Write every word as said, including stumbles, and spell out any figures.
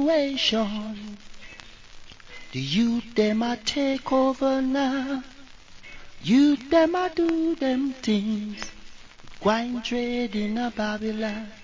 situation. The youth them a take over now. Youth them a do them things. Wine trade in a Babylon.